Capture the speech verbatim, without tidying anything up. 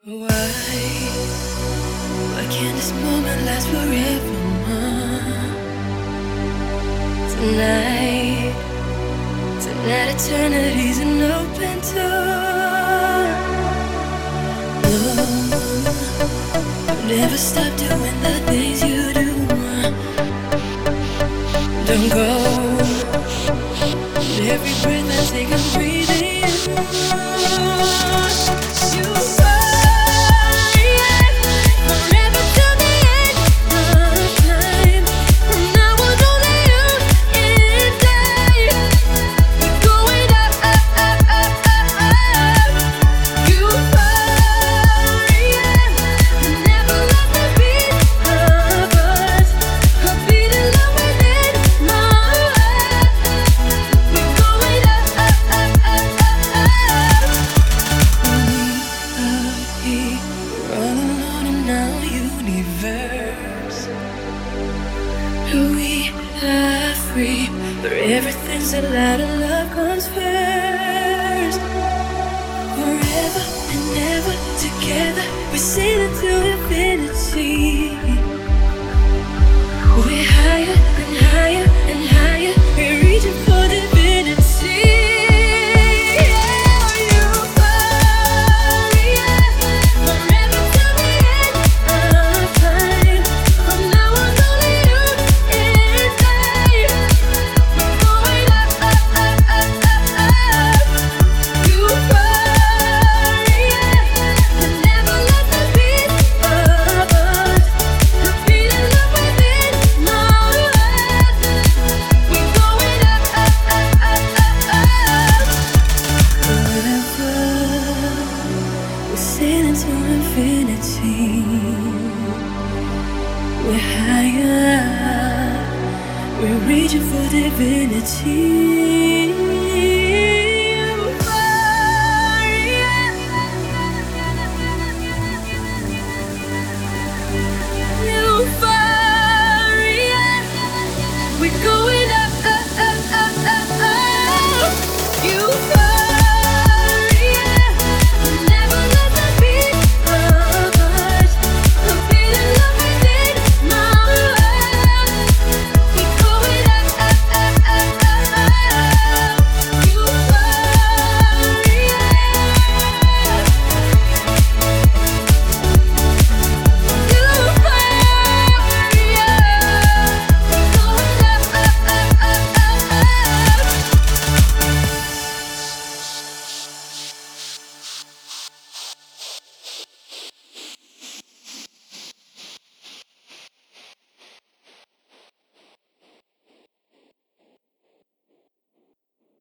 Why? Why can't this moment last forever? Tonight, tonight eternity's an open door. Love, don't ever stop doing the things you do. Don't go. Every breath I take, I'm breathing. You. We are free, where everything's allowed and love comes first. Forever and ever together, we're sailing to infinity. We're higher and higher and higher, we're reaching for divinity. To infinity, we're higher, we're reaching for divinity.